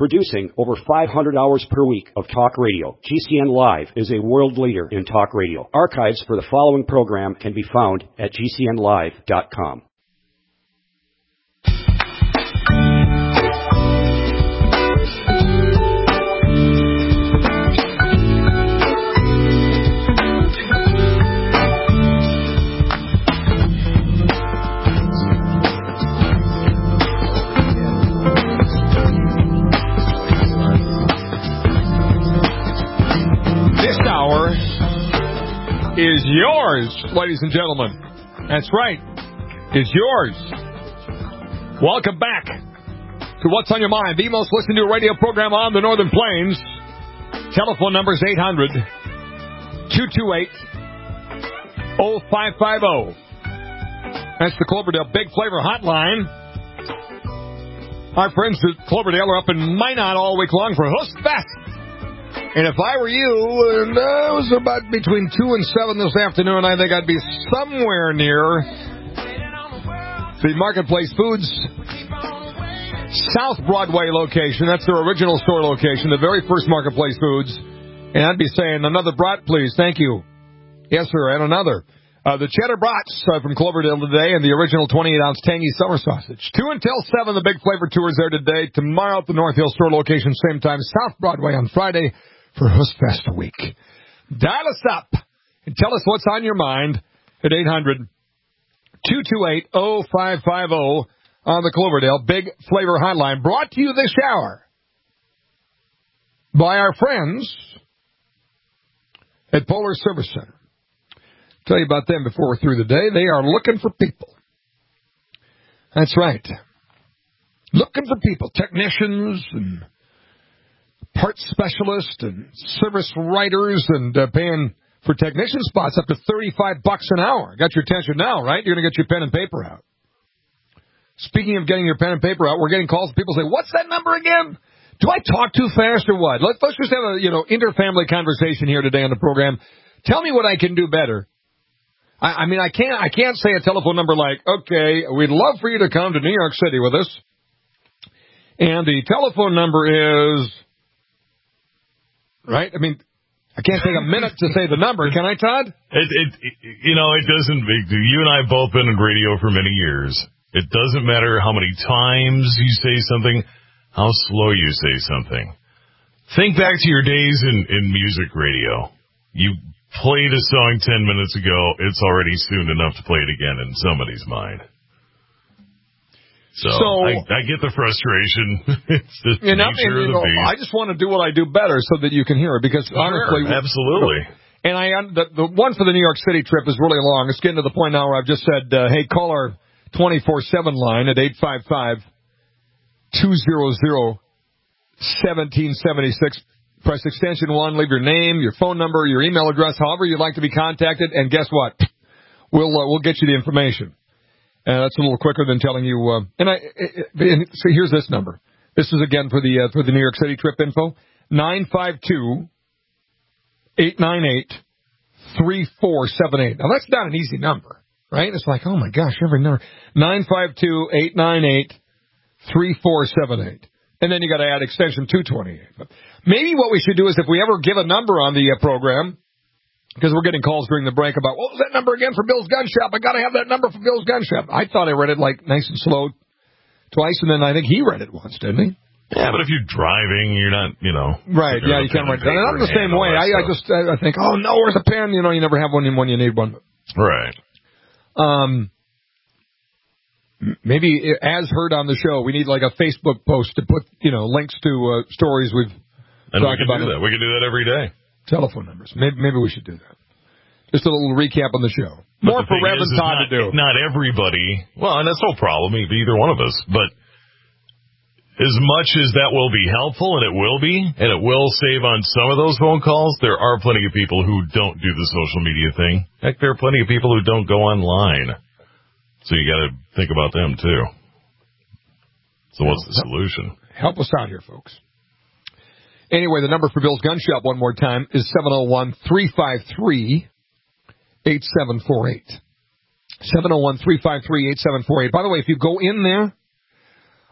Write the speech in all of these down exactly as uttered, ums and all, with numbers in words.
Producing over five hundred hours per week of talk radio, G C N Live is a world leader in talk radio. Archives for the following program can be found at G C N live dot com. Is yours, ladies and gentlemen. That's right. It's yours. Welcome back to What's on Your Mind, the most listened to radio program on the Northern Plains. Telephone number is eight hundred, two two eight, oh five five oh. That's the Cloverdale Big Flavor Hotline. Our friends at Cloverdale are up in Minot all week long for Hust Fest. And if I were you, and uh, it was about between two and seven this afternoon, I think I'd be somewhere near the Marketplace Foods South Broadway location. That's their original store location, the very first Marketplace Foods. And I'd be saying, another brat, please. Thank you. Yes, sir, and another. Uh, the Cheddar Brats uh, from Cloverdale today, and the original twenty-eight ounce tangy summer sausage. Two until seven, the Big Flavor Tour is there today. Tomorrow at the North Hill store location, same time, South Broadway on Friday for Hust Fest a week. Dial us up and tell us what's on your mind at eight hundred, two two eight, oh five five oh on the Cloverdale Big Flavor Hotline. Brought to you this hour by our friends at Polar Service Center. Tell you about them before we're through the day. They are looking for people. That's right. Looking for people, technicians and parts specialists and service writers, and uh, paying for technician spots up to thirty-five bucks an hour. Got your attention now, right? You're going to get your pen and paper out. Speaking of getting your pen and paper out, we're getting calls. People say, "What's that number again? Do I talk too fast or what?" Let's, let's just have a you know inter-family conversation here today on the program. Tell me what I can do better. I, I mean, I can't I can't say a telephone number like, "Okay, we'd love for you to come to New York City with us," and the telephone number is. Right? I mean, I can't take a minute to say the number. Can I, Todd? It, it, it, you know, it doesn't. You and I have both been in radio for many years. It doesn't matter how many times you say something, how slow you say something. Think back to your days in, in music radio. You played a song ten minutes ago. It's already soon enough to play it again in somebody's mind. So, so I, I get the frustration. It's the you know, nature and, you of the know, beast. I just want to do what I do better so that you can hear it. Because sure, honestly, absolutely. And I the, the one for the New York City trip is really long. It's getting to the point now where I've just said, uh, "Hey, call our twenty-four seven line at eight five five, two hundred, seventeen seventy-six. Press extension one. Leave your name, your phone number, your email address, however you'd like to be contacted. And guess what? We'll uh, we'll get you the information." And uh, that's a little quicker than telling you. Uh, and I and so here's this number. This is again for the uh, for the New York City trip info. nine five two, eight nine eight, three four seven eight. Now that's not an easy number, right? It's like, oh my gosh, every number. nine five two, eight nine eight, three four seven eight. And then you got to add extension two twenty-eight. But maybe what we should do is if we ever give a number on the uh, program. Because we're getting calls during the break about, what was that number again for Bill's Gun Shop? I got to have that number for Bill's Gun Shop. I thought I read it like nice and slow twice, and then I think he read it once, didn't he? Yeah, but if you're driving, you're not, you know. Right, yeah, you can't write it down. And I'm the same way. I, I just I think, oh, no, where's the pen? You know, you never have one when you need one. Right. Um, maybe as heard on the show, we need like a Facebook post to put, you know, links to uh, stories we've and talked we can about. Do that. We can do that every day. Telephone numbers. Maybe, maybe we should do that. Just a little recap on the show. More for Rev and Todd not, to do. Not everybody. Well, and that's no problem, either one of us. But as much as that will be helpful, and it will be, and it will save on some of those phone calls, there are plenty of people who don't do the social media thing. Heck, there are plenty of people who don't go online. So you got to think about them, too. So what's the solution? Help us out here, folks. Anyway, the number for Bill's Gun Shop one more time is seven oh one, three five three, eight seven four eight. seven oh one, three five three, eight seven four eight. By the way, if you go in there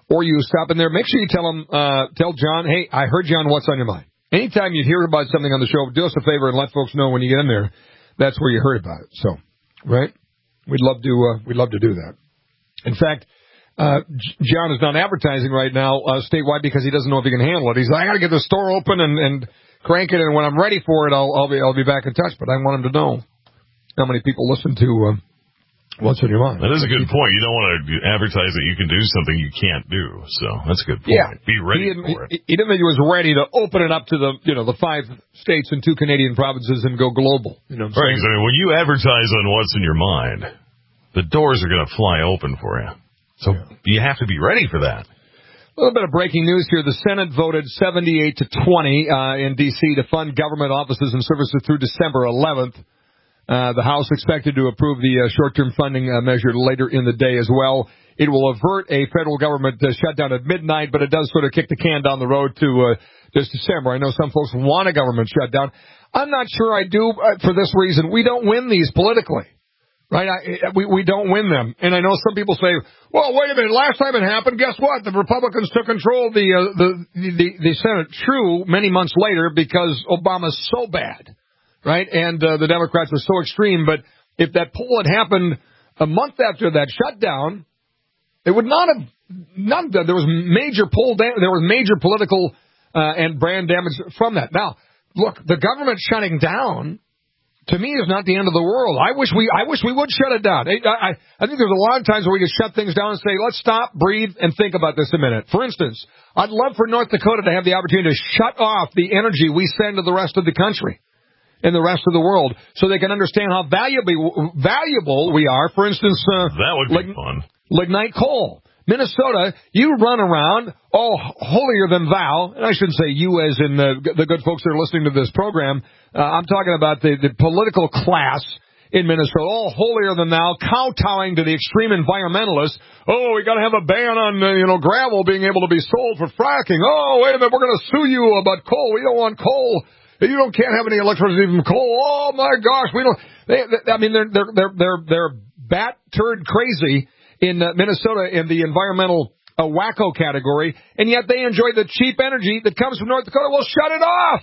or you stop in there, make sure you tell them, uh, tell John, hey, I heard you on What's on Your Mind. Anytime you hear about something on the show, do us a favor and let folks know when you get in there. That's where you heard about it. So, right? We'd love to, uh, we'd love to do that. In fact, uh, John is not advertising right now, uh, statewide because he doesn't know if he can handle it. He's like, I gotta get the store open and, and crank it, and when I'm ready for it, I'll, I'll be, I'll be back in touch. But I want him to know how many people listen to, uh, What's on Your Mind. That is a good point. You don't want to advertise that you can do something you can't do. So that's a good point. Yeah. Be ready he for it. He didn't think he was ready to open it up to the, you know, the five states and two Canadian provinces and go global. You know what I'm right. saying? I mean, when you advertise on What's in Your Mind, the doors are going to fly open for you. So yeah. you have to be ready for that. A little bit of breaking news here. The Senate voted seventy-eight to twenty uh, in D C to fund government offices and services through December eleventh. Uh, the House expected to approve the uh, short-term funding uh, measure later in the day as well. It will avert a federal government uh, shutdown at midnight, but it does sort of kick the can down the road to uh, just December. I know some folks want a government shutdown. I'm not sure I do uh, for this reason. We don't win these politically, right? I, we, we don't win them. And I know some people say, well, wait a minute, last time it happened, guess what? The Republicans took control of the, uh, the, the, the Senate. True, many months later because Obama's so bad. Right, and uh, the Democrats were so extreme. But if that poll had happened a month after that shutdown, it would not have. None. There was major poll. Dam- there was major political uh, and brand damage from that. Now, look, the government shutting down to me is not the end of the world. I wish we. I wish we would shut it down. I, I, I think there's a lot of times where we could shut things down and say, let's stop, breathe, and think about this a minute. For instance, I'd love for North Dakota to have the opportunity to shut off the energy we send to the rest of the country in the rest of the world, so they can understand how valuable valuable we are. For instance, uh, that would be lig- fun. Lignite coal. Minnesota, you run around, oh, holier than thou, and I shouldn't say you as in the, the good folks that are listening to this program. Uh, I'm talking about the, the political class in Minnesota, all holier than thou, kowtowing to the extreme environmentalists. Oh, we got to have a ban on, uh, you know, gravel being able to be sold for fracking. Oh, wait a minute, we're going to sue you about coal. We don't want coal. You don't can't have any electricity from coal. Oh my gosh, we don't. They, they, I mean, they're they're they're they're they're bat turd crazy in uh, Minnesota in the environmental uh, wacko category, and yet they enjoy the cheap energy that comes from North Dakota. Well, shut it off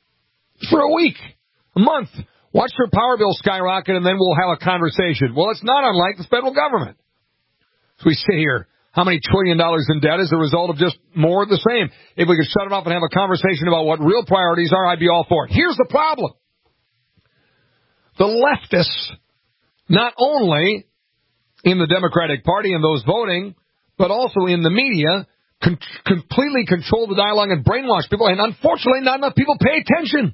for a week, a month. Watch their power bill skyrocket, and then we'll have a conversation. Well, it's not unlike the federal government. So we sit here. How many trillion dollars in debt as a result of just more of the same? If we could shut it off and have a conversation about what real priorities are, I'd be all for it. Here's the problem. The leftists, not only in the Democratic Party and those voting, but also in the media, con- completely control the dialogue and brainwash people. And unfortunately, not enough people pay attention.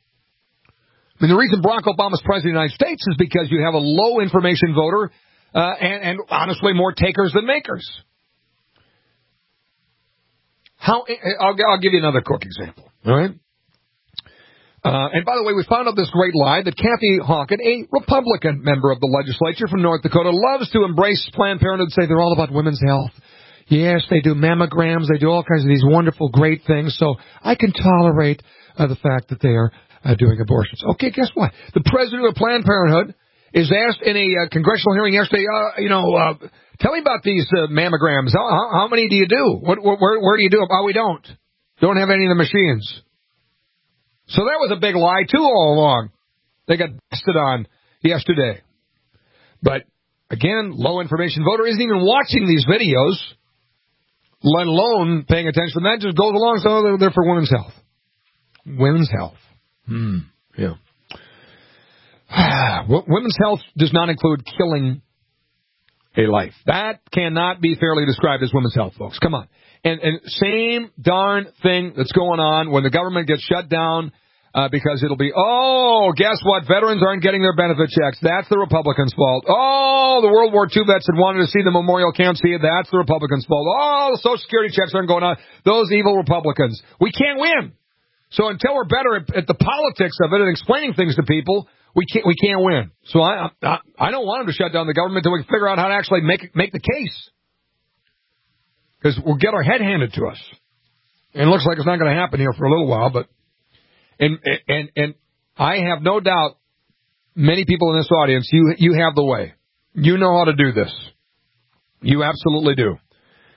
I mean, the reason Barack Obama's president of the United States is because you have a low information voter uh, and, and honestly more takers than makers. How? I'll, I'll give you another quick example. All right. Uh, and by the way, we found out this great lie that Kathy Hawken, a Republican member of the legislature from North Dakota, loves to embrace Planned Parenthood and say they're all about women's health. Yes, they do mammograms, they do all kinds of these wonderful, great things, so I can tolerate uh, the fact that they are uh, doing abortions. Okay, guess what? The president of Planned Parenthood is asked in a uh, congressional hearing yesterday, uh, you know, uh, tell me about these uh, mammograms. How, how, how many do you do? What, where, where do you do them? Oh, we don't. Don't have any of the machines. So that was a big lie, too, all along. They got busted on yesterday. But, again, low information voter isn't even watching these videos, let alone paying attention. That just goes along, so they're, they're for women's health. Women's health. Hmm. Yeah. Women's health does not include killing a life. That cannot be fairly described as women's health, folks. Come on. And, and same darn thing that's going on when the government gets shut down uh, because it'll be, oh, guess what? Veterans aren't getting their benefit checks. That's the Republicans' fault. Oh, the World War Two vets that wanted to see the memorial can't see it. That's the Republicans' fault. Oh, the Social Security checks aren't going on. Those evil Republicans. We can't win. So until we're better at, at the politics of it and explaining things to people, we can't we can't win. So I I, I don't want them to shut down the government until we can figure out how to actually make make the case. Because we'll get our head handed to us. And it looks like it's not going to happen here for a little while. But and and and I have no doubt many people in this audience, you you have the way. You know how to do this. You absolutely do.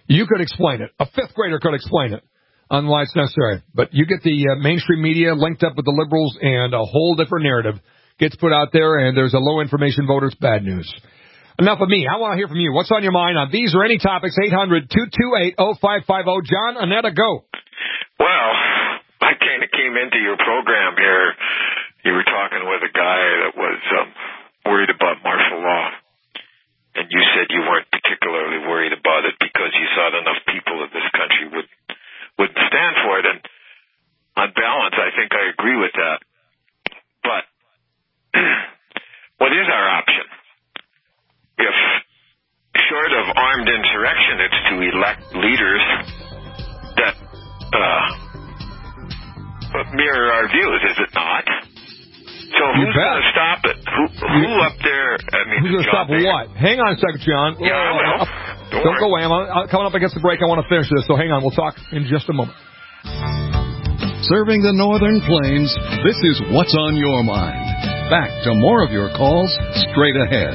You could explain it. A fifth grader could explain it on why it's necessary. But you get the uh, mainstream media linked up with the liberals, and a whole different narrative gets put out there, and there's a low information voter. It's bad news. Enough of me. I want to hear from you. What's on your mind on these or any topics? eight hundred, two two eight, oh five five oh. John, Annetta, go. Well, I kind of came into your program here. You were talking with a guy that was um, worried about martial law. And you said you weren't particularly worried about it because you thought enough people in this country would would stand for it. And on balance, I think I agree with that. But what is our option? If, short of armed insurrection, it's to elect leaders that uh, mirror our views, is it not? So You who's bet. going to stop it? Who, who You- up there? I mean, Who's going to John stop Boehner- what? Hang on a second, John. Yeah, I will. Uh, Don't Don't worry. go away. I'm uh, coming up against the break. I want to finish this, so hang on. We'll talk in just a moment. Serving the Northern Plains, this is What's on Your Mind. Back to more of your calls straight ahead.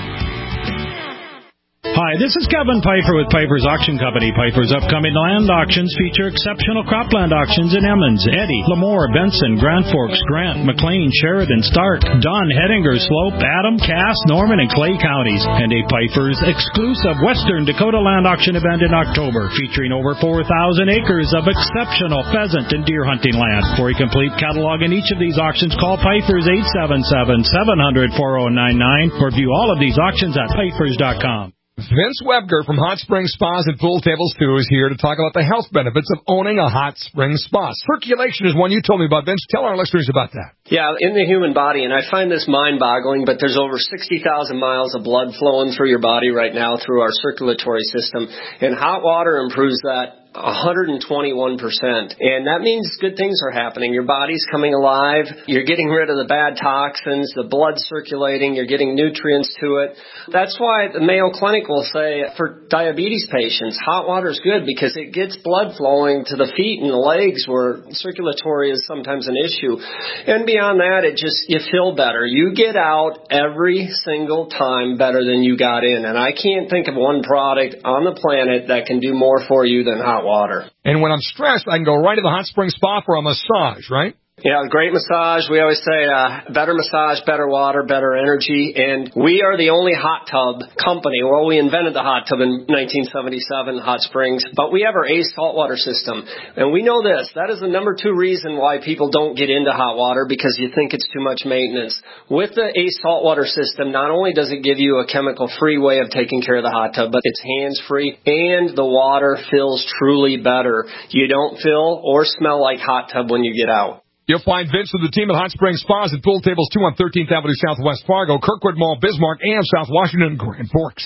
Hi, this is Kevin Piper with Piper's Auction Company. Piper's upcoming land auctions feature exceptional cropland auctions in Emmons, Eddy, Lemoore, Benson, Grand Forks, Grant, McLean, Sheridan, Stark, Dunn, Hettinger, Slope, Adam, Cass, Norman, and Clay counties, and a Piper's exclusive Western Dakota land auction event in October, featuring over four thousand acres of exceptional pheasant and deer hunting land. For a complete catalog in each of these auctions, call Piper's eight seven seven, seven hundred, four oh nine nine or view all of these auctions at pipers dot com. Vince Webger from Hot Springs Spas and Pool Tables two is here to talk about the health benefits of owning a hot spring spa. Circulation is one you told me about, Vince. Tell our listeners about that. Yeah, in the human body, and I find this mind-boggling, but there's over sixty thousand miles of blood flowing through your body right now through our circulatory system, and hot water improves that one hundred twenty-one percent. And that means good things are happening. Your body's coming alive. You're getting rid of the bad toxins, the blood's circulating, you're getting nutrients to it. That's why the Mayo Clinic will say for diabetes patients, hot water is good because it gets blood flowing to the feet and the legs where circulatory is sometimes an issue. And beyond that, it just, you feel better. You get out every single time better than you got in. And I can't think of one product on the planet that can do more for you than hot water. And when I'm stressed, I can go right to the Hot Spring Spa for a massage, right? Yeah, great massage. We always say uh, better massage, better water, better energy. And we are the only hot tub company. Well, we invented the hot tub in nineteen seventy-seven, Hot Springs. But we have our ACE saltwater system. And we know this. That is the number two reason why people don't get into hot water, because you think it's too much maintenance. With the ACE saltwater system, not only does it give you a chemical-free way of taking care of the hot tub, but it's hands-free, and the water feels truly better. You don't feel or smell like hot tub when you get out. You'll find Vince with the team at Hot Springs Spas and Pool Tables two on thirteenth Avenue Southwest Fargo, Kirkwood Mall, Bismarck, and South Washington, and Grand Forks.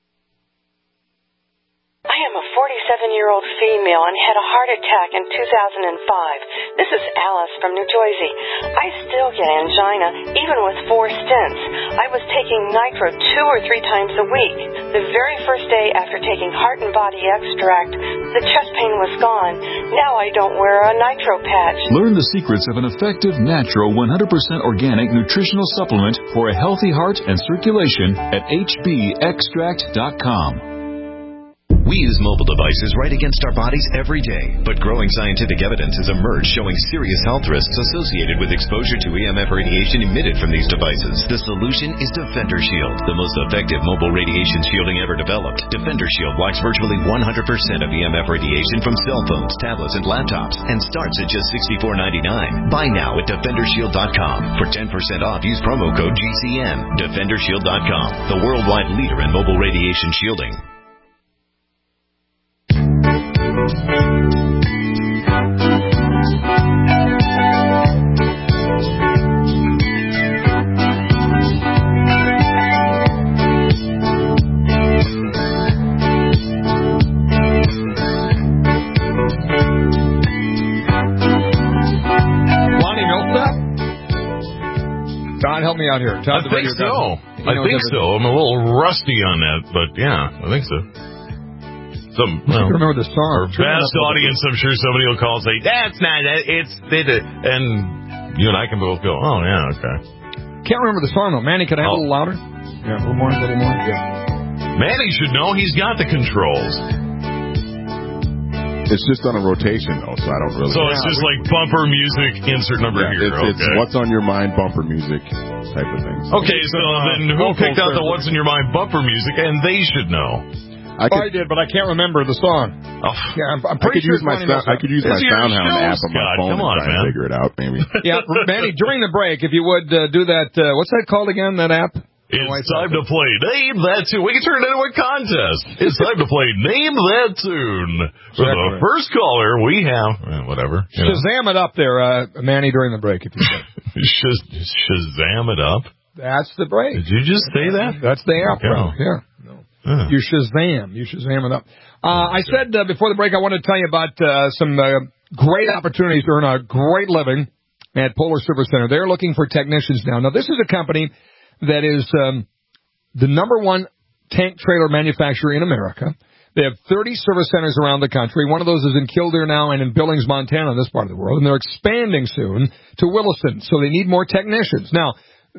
I am a forty-seven-year-old female and had a heart attack in two thousand five. This is Alice from New Jersey. I still get angina, even with four stents. I was taking nitro two or three times a week. The very first day after taking Heart and Body Extract, the chest pain was gone. Now I don't wear a nitro patch. Learn the secrets of an effective, natural, one hundred percent organic nutritional supplement for a healthy heart and circulation at H B extract dot com. We use mobile devices right against our bodies every day, but growing scientific evidence has emerged showing serious health risks associated with exposure to E M F radiation emitted from these devices. The solution is Defender Shield, the most effective mobile radiation shielding ever developed. Defender Shield blocks virtually one hundred percent of E M F radiation from cell phones, tablets, and laptops, and starts at just sixty-four ninety-nine. Buy now at defender shield dot com. For ten percent off, use promo code G C N. defender shield dot com, the worldwide leader in mobile radiation shielding. Todd, help me out here. Todd, I think so. I think so. I'm a little rusty on that, but yeah, I think so. Some, well, I can remember the song. Our vast audience, I'm sure somebody will call and say, that's not it. It's, it, and you and I can both go, oh, yeah, okay. Can't remember the song, though. Manny, could I have oh. a little louder? Yeah, a little more, a little more. Yeah. Manny should know. He's got the controls. It's just on a rotation, though, so I don't really... So it's just like bumper music, insert number yeah, here. It's, okay. it's what's on your mind bumper music type of thing. So. Okay, so then who picked out the what's on your mind bumper music, and they should know? I, could, oh, I did, but I can't remember the song. Oh, yeah, I'm, I'm pretty I could sure use my sound, I could use my SoundHound app on my phone Come and on, try man. and figure it out, maybe. Yeah, Manny, during the break, if you would uh, do that, uh, what's that called again, that app? It's time to play Name That Tune. We can turn it into a contest. It's time to play Name That Tune. For the first caller, we have... Eh, whatever. Shazam it up there, uh, Manny, during the break, if you could. Shaz- Shazam it up? That's the break. Did you just say that? That's the app, okay. Bro. Yeah. No. Uh. You Shazam. You Shazam it up. Uh, I said uh, before the break I wanted to tell you about uh, some uh, great opportunities to earn a great living at Polar Service Center. They're looking for technicians now. Now, this is a company that is um, the number one tank trailer manufacturer in America. They have thirty service centers around the country. One of those is in Kildare now and in Billings, Montana, in this part of the world. And they're expanding soon to Williston, so they need more technicians. Now,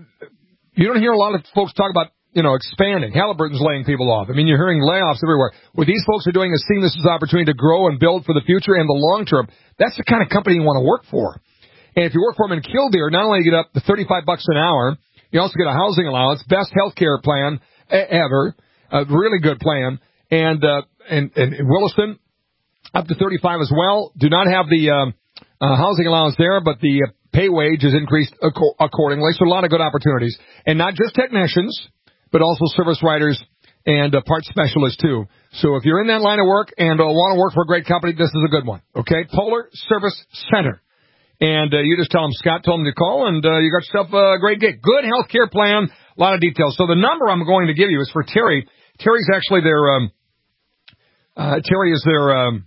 you don't hear a lot of folks talk about, you know, expanding. Halliburton's laying people off. I mean, you're hearing layoffs everywhere. What these folks are doing is seeing this as an opportunity to grow and build for the future and the long term. That's the kind of company you want to work for. And if you work for them in Kildare, not only you get up to thirty-five bucks an hour, you also get a housing allowance, best health care plan ever, a really good plan. And, uh, and, and Williston, up to thirty-five as well. Do not have the um, uh, housing allowance there, but the uh, pay wage is increased ac- accordingly. So a lot of good opportunities. And not just technicians, but also service writers and uh, parts specialists, too. So if you're in that line of work and uh, want to work for a great company, this is a good one. Okay? Polar Service Center. And uh, you just tell them Scott told them to call, and uh, you got yourself a great gig. Good health care plan, a lot of details. So the number I'm going to give you is for Terry. Terry's actually their, um, uh, Terry is their, um,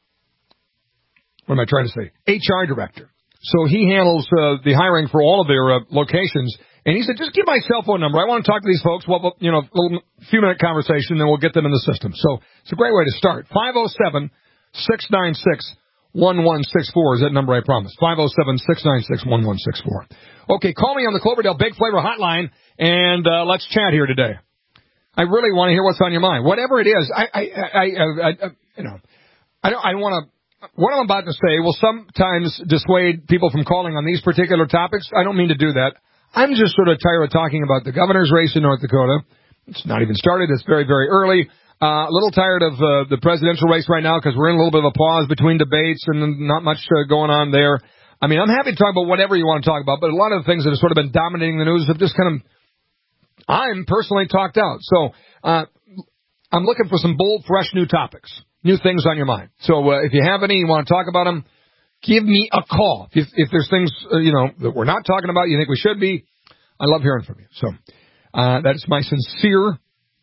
what am I trying to say? H R director. So he handles uh, the hiring for all of their uh, locations. And he said, just give my cell phone number. I want to talk to these folks. Well, you know, a little few minute conversation, then we'll get them in the system. So it's a great way to start. five oh seven, six nine six, one one six four is that number I promised. five oh seven, six nine six, one one six four. Okay, call me on the Cloverdale Big Flavor Hotline, and uh, let's chat here today. I really want to hear what's on your mind. Whatever it is, I, I, I, I, I you know, I don't, I want to, what I'm about to say will sometimes dissuade people from calling on these particular topics. I don't mean to do that. I'm just sort of tired of talking about the governor's race in North Dakota. It's not even started. It's very, very early. Uh, a little tired of uh, the presidential race right now because we're in a little bit of a pause between debates and not much uh, going on there. I mean, I'm happy to talk about whatever you want to talk about, but a lot of the things that have sort of been dominating the news have just kind of, I'm personally talked out. So uh, I'm looking for some bold, fresh, new topics, new things on your mind. So uh, if you have any, you want to talk about them, give me a call. If, if there's things, uh, you know, that we're not talking about, you think we should be, I love hearing from you. So uh, that's my sincere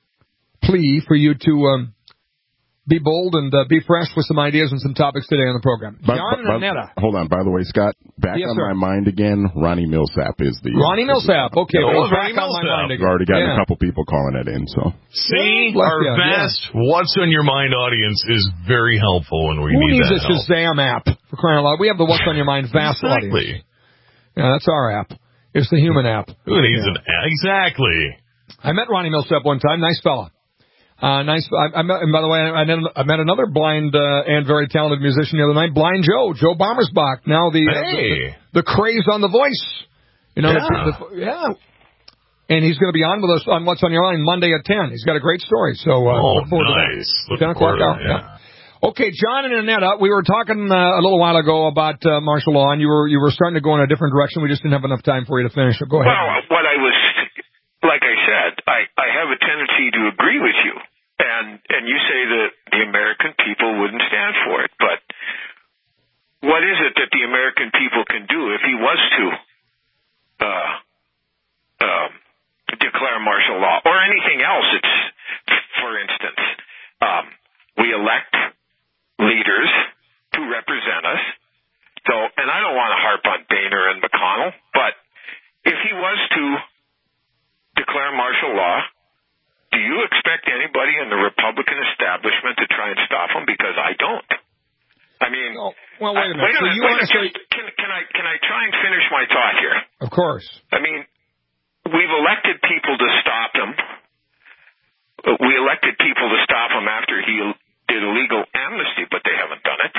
plea for you to um, be bold and uh, be fresh with some ideas and some topics today on the program. But, John but, and Annetta. Hold on. By the way, Scott, back yes, on sir. my mind again, Ronnie Millsap is the... Ronnie Millsap. Okay, well, well, back on my mind again. We've already gotten yeah. a couple people calling it in, so... See, yeah, our yeah, vast yeah. What's on Your Mind audience is very helpful when we Who need needs that a Shazam app, for crying out loud? We have the What's on Your Mind vast exactly. audience. Yeah, that's our app. It's the human app. Who needs yeah. an app? Exactly. I met Ronnie Millsap one time. Nice fella. Uh, nice. I, I met, and by the way, I met, I met another blind uh, and very talented musician the other night, Blind Joe, Joe Bommersbach. Now the, uh, hey. the, the the craze on The Voice. You know, yeah. The, the, yeah. And he's going to be on with us on What's on Your Mind Monday at ten. He's got a great story. So uh, oh, look forward nice. to that. ten o'clock hour. Yeah. yeah. Okay, John and Annetta, we were talking uh, a little while ago about uh, martial law, and you were you were starting to go in a different direction. We just didn't have enough time for you to finish. So go ahead. Well, what I was, like I said, I, I have a tendency to agree with you. And and you say that the American people wouldn't stand for it, but what is it that the American people can do if he was to uh, um, declare martial law or anything else? It's, for instance, um, we elect leaders to represent us. So, and I don't want to harp on Boehner and McConnell, but if he was to declare martial law, do you expect anybody in the Republican establishment to try and stop him? Because I don't. I mean, oh, well, wait a minute. Wait a so minute. you Wait want to can, say? Can, can I can I try and finish my thought here? Of course. I mean, we've elected people to stop him. We elected people to stop him after he did illegal amnesty, but they haven't done it.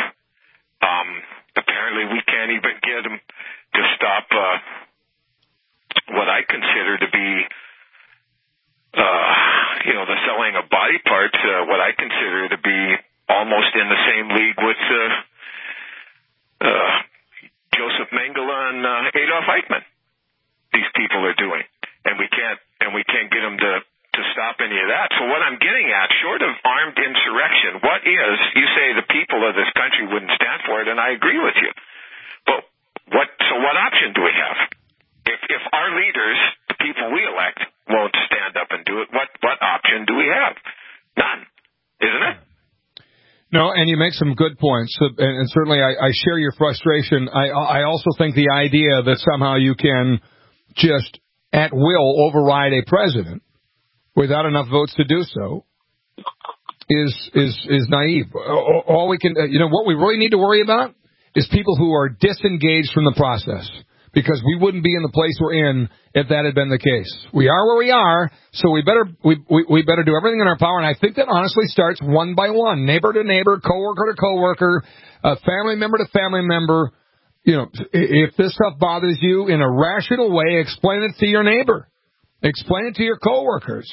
get them to stop uh, what I consider to be, uh, you know, the selling of body parts, uh, what I consider to be almost in the same league with uh, uh, Joseph Mengele and uh, Adolf Eichmann. These people are doing, and we can't, and we can't get them to, to stop any of that. So what I'm getting at, short of armed insurrection, what is, you say the people of this country wouldn't stand for it, and I agree with you. But what, so what option do we have? If, if our leaders, the people we elect, won't stand up and do it, what, what option do we have? None, isn't it? No, and you make some good points, and certainly I, I share your frustration. I, I also think the idea that somehow you can just at will override a president without enough votes to do so is is is naive. All we can, you know, what we really need to worry about is people who are disengaged from the process, because we wouldn't be in the place we're in if that had been the case. We are where we are, so we better we, we, we better do everything in our power, and I think that honestly starts one by one, neighbor to neighbor, coworker to coworker, uh, family member to family member. You know, if this stuff bothers you in a rational way, explain it to your neighbor. Explain it to your coworkers.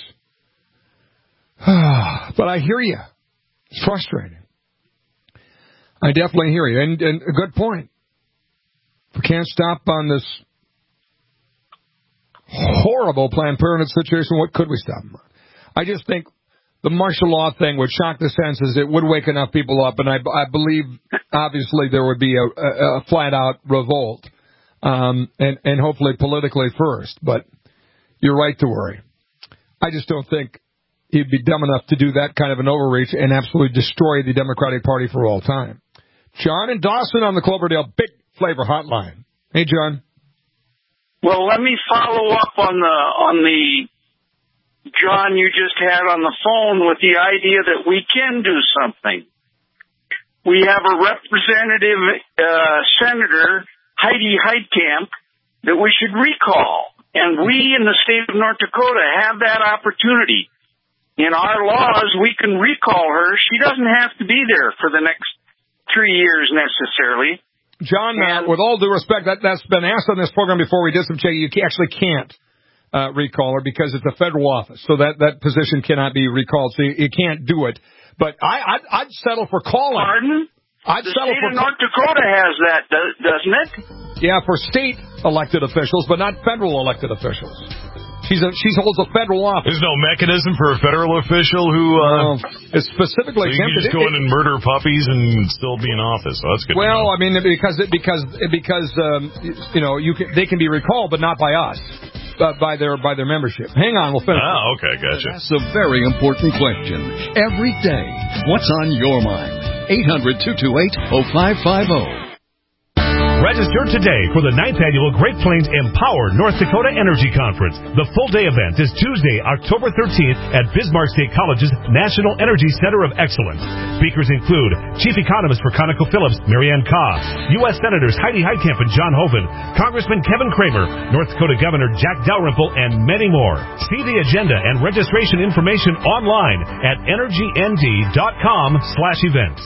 But I hear you. It's frustrating. I definitely hear you, and, and a good point. We can't stop on this horrible Planned Parenthood situation. What could we stop them on? I just think the martial law thing would shock the senses. It would wake enough people up, and I, I believe, obviously, there would be a, a, a flat-out revolt, um, and, and hopefully politically first. But you're right to worry. I just don't think he'd be dumb enough to do that kind of an overreach and absolutely destroy the Democratic Party for all time. John and Dawson on the Cloverdale Big Flavor Hotline. Hey, John. Well, let me follow up on the on the John you just had on the phone with the idea that we can do something. We have a representative uh, senator, Heidi Heitkamp, that we should recall, and we in the state of North Dakota have that opportunity. In our laws, we can recall her. She doesn't have to be there for the next three years necessarily. John, uh, with all due respect, that, that's been asked on this program before. We did some checking. You actually can't uh, recall her because it's a federal office, so that, that position cannot be recalled. So you, you can't do it. But I, I'd, I'd settle for calling. Pardon? I'd the settle state for of North Dakota has that, doesn't it? Yeah, for state elected officials, but not federal elected officials. She's a, she holds a federal office. There's no mechanism for a federal official who uh, uh, is specifically so you can just go in and murder puppies and still be in office. So that's good. Well, I mean, because it, because because um, you know you can, they can be recalled, but not by us, uh, by their by their membership. Hang on, we'll finish. Ah, okay, gotcha. That's a very important question every day. What's on your mind? eight hundred, two two eight, oh five five oh. Register today for the ninth Annual Great Plains Empower North Dakota Energy Conference. The full-day event is Tuesday, October thirteenth at Bismarck State College's National Energy Center of Excellence. Speakers include Chief Economist for ConocoPhillips, Marianne Kaw, U S Senators Heidi Heitkamp and John Hoeven, Congressman Kevin Kramer, North Dakota Governor Jack Dalrymple, and many more. See the agenda and registration information online at energynd.com slash events.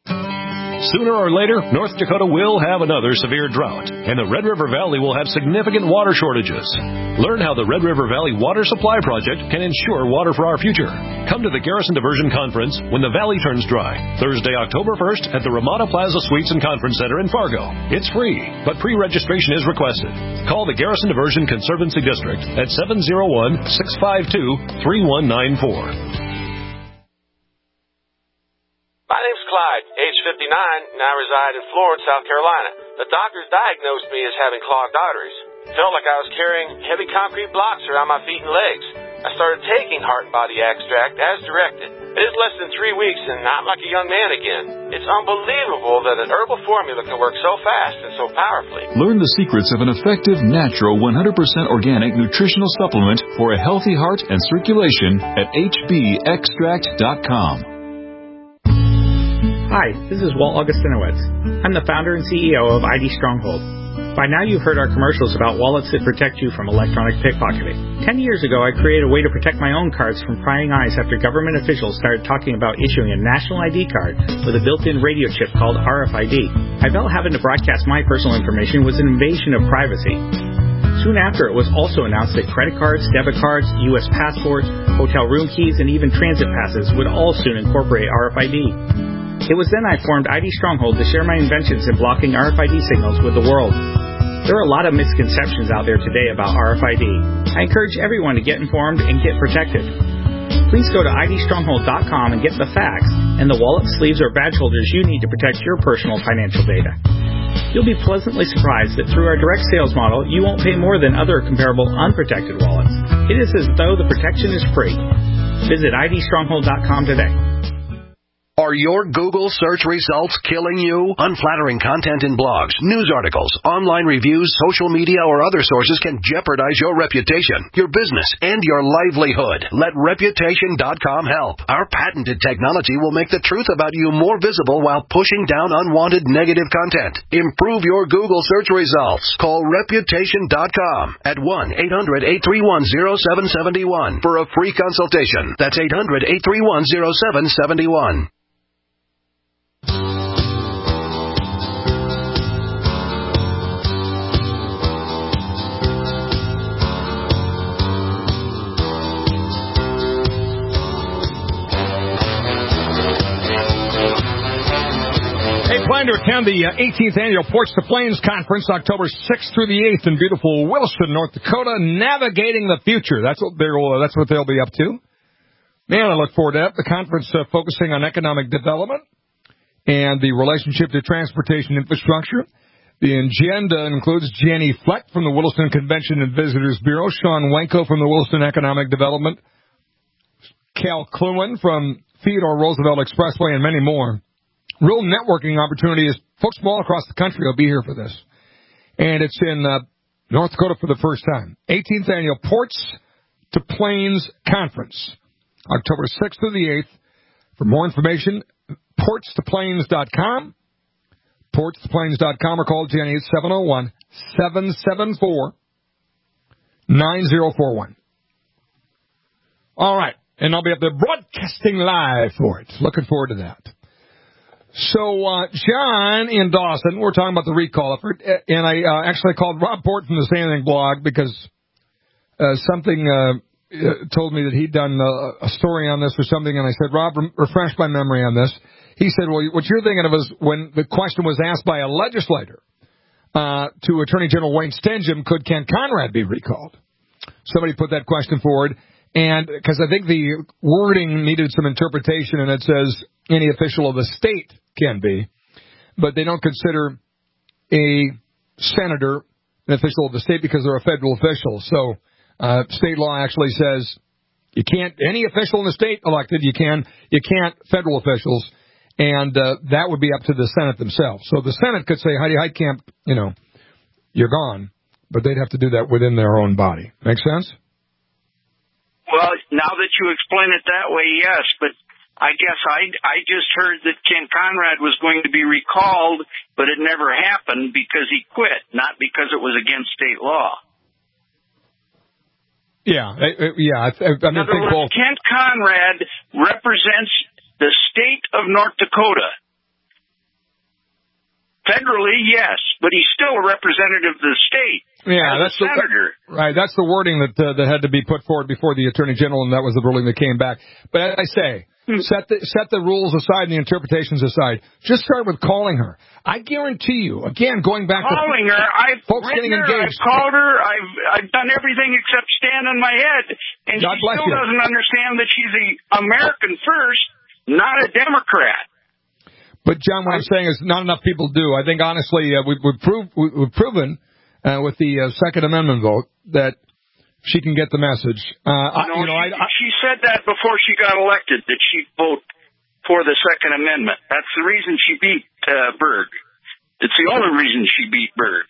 Sooner or later, North Dakota will have another severe drought, and the Red River Valley will have significant water shortages. Learn how the Red River Valley Water Supply Project can ensure water for our future. Come to the Garrison Diversion Conference when the valley turns dry, Thursday, October first at the Ramada Plaza Suites and Conference Center in Fargo. It's free, but pre-registration is requested. Call the Garrison Diversion Conservancy District at seven oh one, six five two, three one nine four. My name's Clyde, age fifty-nine, and I reside in Florence, South Carolina. The doctors diagnosed me as having clogged arteries. Felt like I was carrying heavy concrete blocks around my feet and legs. I started taking Heart and Body Extract as directed. It is less than three weeks and I'm like a young man again. It's unbelievable that an herbal formula can work so fast and so powerfully. Learn the secrets of an effective, natural, one hundred percent organic nutritional supplement for a healthy heart and circulation at h b extract dot com. Hi, this is Walt Augustinowicz. I'm the founder and C E O of I D Stronghold. By now you've heard our commercials about wallets that protect you from electronic pickpocketing. Ten years ago, I created a way to protect my own cards from prying eyes after government officials started talking about issuing a national I D card with a built-in radio chip called R F I D. I felt having to broadcast my personal information was an invasion of privacy. Soon after, it was also announced that credit cards, debit cards, U S passports, hotel room keys, and even transit passes would all soon incorporate R F I D. It was then I formed I D Stronghold to share my inventions in blocking R F I D signals with the world. There are a lot of misconceptions out there today about R F I D. I encourage everyone to get informed and get protected. Please go to I D stronghold dot com and get the facts and the wallet, sleeves, or badge holders you need to protect your personal financial data. You'll be pleasantly surprised that through our direct sales model, you won't pay more than other comparable unprotected wallets. It is as though the protection is free. Visit I D stronghold dot com today. Are your Google search results killing you? Unflattering content in blogs, news articles, online reviews, social media, or other sources can jeopardize your reputation, your business, and your livelihood. Let Reputation dot com help. Our patented technology will make the truth about you more visible while pushing down unwanted negative content. Improve your Google search results. Call Reputation dot com at one eight hundred eight three one zero seven seven one for a free consultation. That's eight hundred eight three one zero seven seven one. Plan to attend the uh, eighteenth Annual Ports to Plains Conference, October sixth through the eighth in beautiful Williston, North Dakota, navigating the future. That's what, they're, uh, that's what they'll be up to. Man, I look forward to that. The conference uh, focusing on economic development and the relationship to transportation infrastructure. The agenda includes Jenny Fleck from the Williston Convention and Visitors Bureau, Sean Wenko from the Williston Economic Development, Cal Cluin from Theodore Roosevelt Expressway, and many more. Real networking opportunity is folks from all across the country will be here for this. And it's in uh, North Dakota for the first time. eighteenth Annual Ports to Plains Conference, October sixth through the eighth. For more information, ports to plains dot com, ports to plains dot com, or call Jenny at seven oh one, seven seven four, nine oh four one. All right, and I'll be up there broadcasting live for it. Looking forward to that. So, uh, John in Dawson, we're talking about the recall effort, and I uh, actually called Rob Port from the Say Anything blog because uh, something uh, told me that he'd done a, a story on this or something, and I said, Rob, re- refresh my memory on this. He said, well, what you're thinking of is when the question was asked by a legislator uh, to Attorney General Wayne Stenjum, could Ken Conrad be recalled? Somebody put that question forward, and because I think the wording needed some interpretation, and it says any official of the state can be, but they don't consider a senator an official of the state because they're a federal official. So uh, state law actually says you can't, any official in the state elected, you can, you can't federal officials, and uh, that would be up to the Senate themselves. So the Senate could say, Heidi Heitkamp, you know, you're gone, but they'd have to do that within their own body. Make sense? Well, now that you explain it that way, yes, but I guess I, I just heard that Ken Conrad was going to be recalled, but it never happened because he quit, not because it was against state law. Yeah, yeah. I, I, I mean, In other words, both. Ken Conrad represents the state of North Dakota. Federally, yes, but he's still a representative of the state. Yeah, that's a senator. The, right. That's the wording that uh, that had to be put forward before the Attorney General, and that was the ruling that came back. But as I say, set the set the rules aside and the interpretations aside. Just start with calling her. I guarantee you, again, going back calling to her, I've folks getting her, engaged. I've called her. I've I've done everything except stand on my head, and God she bless still you. doesn't understand that she's a American first, not a Democrat. But John, what I'm saying is not enough people do. I think honestly, uh, we've, we've, proved, we've proven uh, with the uh, Second Amendment vote that she can get the message. Uh, I, no, you know, she, I, I, she said that before she got elected, that she'd vote for the Second Amendment. That's the reason she beat uh, Berg. It's the only reason she beat Berg.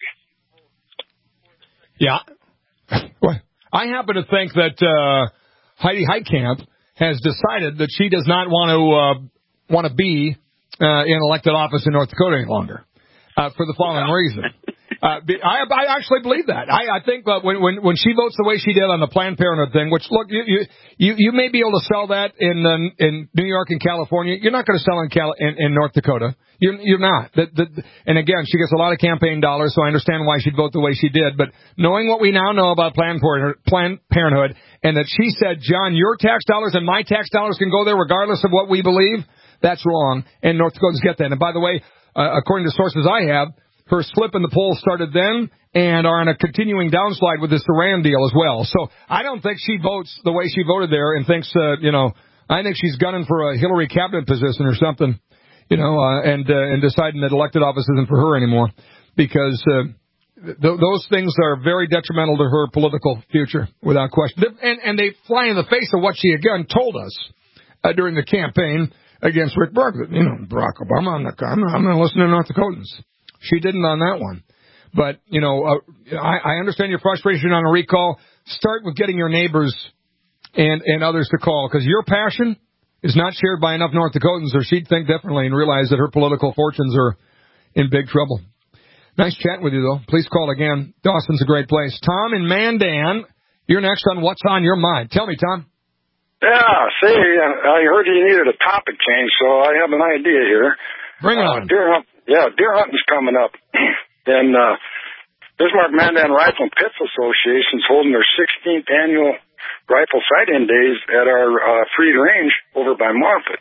Yeah. Well, I happen to think that uh, Heidi Heitkamp has decided that she does not want to uh, want to be uh, in elected office in North Dakota any longer uh, for the following reason. Uh, I, I actually believe that. I, I think uh, when, when when she votes the way she did on the Planned Parenthood thing, which look, you you you, you may be able to sell that in um, in New York and California. You're not going to sell in, Cal- in in North Dakota. You're you're not. The, the, and again, she gets a lot of campaign dollars, so I understand why she'd vote the way she did. But knowing what we now know about Planned Planned Parenthood, and that she said, John, your tax dollars and my tax dollars can go there regardless of what we believe, that's wrong. And North Dakotans get that. And by the way, uh, according to sources I have, her slip in the polls started then and are on a continuing downslide with this Iran deal as well. So I don't think she votes the way she voted there and thinks, uh, you know, I think she's gunning for a Hillary cabinet position or something, you know, uh, and uh, and deciding that elected office isn't for her anymore, because uh, th- those things are very detrimental to her political future, without question. And, and they fly in the face of what she, again, told us uh, during the campaign against Rick Barker. You know, Barack Obama, I'm not, I'm not, I'm not listening to North Dakotans. She didn't on that one. But, you know, uh, I, I understand your frustration on a recall. Start with getting your neighbors and, and others to call, because your passion is not shared by enough North Dakotans, or she'd think differently and realize that her political fortunes are in big trouble. Nice chatting with you, though. Please call again. Dawson's a great place. Tom in Mandan, you're next on What's on Your Mind. Tell me, Tom. Yeah, see, I heard you needed a topic change, so I have an idea here. Bring it uh, on. Deer hunt, yeah, deer hunting's coming up. and uh, Bismarck Mandan Rifle and Pits Association's holding their sixteenth annual rifle sight-in days at our uh, Freed Range over by Marfet.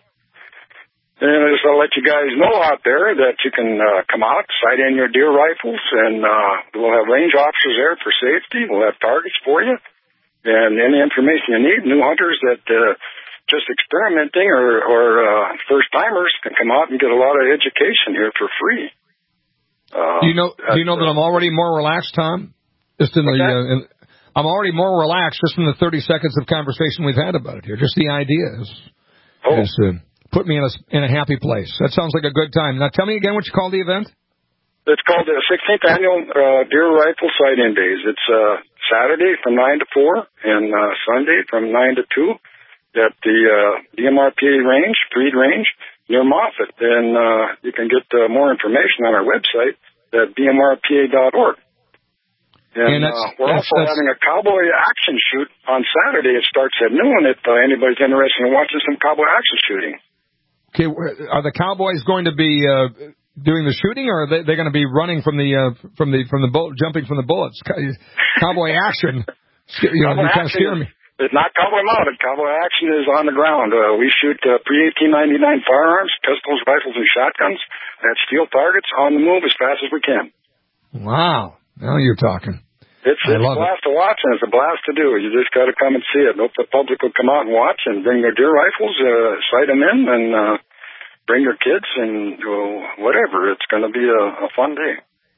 And just I'll let you guys know out there that you can uh, come out, sight in your deer rifles, and uh, we'll have range officers there for safety. We'll have targets for you, and any information you need. New hunters that uh, just experimenting or, or uh, first-timers can come out and get a lot of education here for free. Uh, do you know? Do you know that I'm already more relaxed, Tom? Just in the. Uh, in, I'm already more relaxed just from the thirty seconds of conversation we've had about it here. Just the idea is, oh. is uh, put me in a, in a happy place. That sounds like a good time. Now, tell me again what you call the event. It's called the sixteenth Annual uh, Deer Rifle Sight-In Days. It's uh, Saturday from nine to four and uh, Sunday from nine to two at the uh, D M R P A range, Freed Range, near Moffett. And uh, you can get uh, more information on our website at D M R P A dot org. And, and that's, uh, we're that's, also that's, having a cowboy action shoot on Saturday. It starts at noon if uh, anybody's interested in watching some cowboy action shooting. Okay, are the Cowboys going to be uh, doing the shooting, or are they they're going to be running from the uh, from the from the bull, jumping from the bullets? Cowboy action, you know, you kind of scare me. It's not cowboy mounted. Cowboy action is on the ground. Uh, we shoot uh, pre eighteen ninety-nine firearms, pistols, rifles, and shotguns at steel targets on the move as fast as we can. Wow. Now you're talking. It's, it's a blast it. to watch, and it's a blast to do. You just got to come and see it. Hope the public will come out and watch and bring their deer rifles, uh, sight them in, and uh, bring your kids and uh, whatever. It's going to be a, a fun day.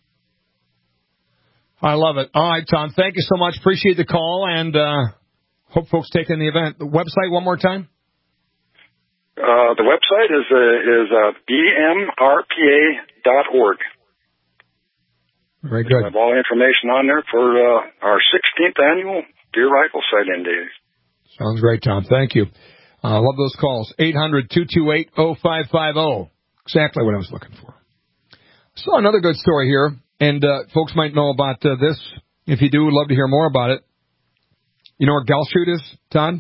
I love it. All right, Tom, thank you so much. Appreciate the call, and uh, hope folks take in the event. The website one more time? Uh, the website is, uh, is uh, D M R P A dot org. Very good. We have all the information on there for uh, our sixteenth annual Deer Rifle Sight-In Days. Sounds great, Tom. Thank you. I uh, love those calls. eight hundred, two two eight, oh five five oh. Exactly what I was looking for. Saw another good story here, and uh, folks might know about uh, this. If you do, would love to hear more about it. You know where Galshoot is, Todd?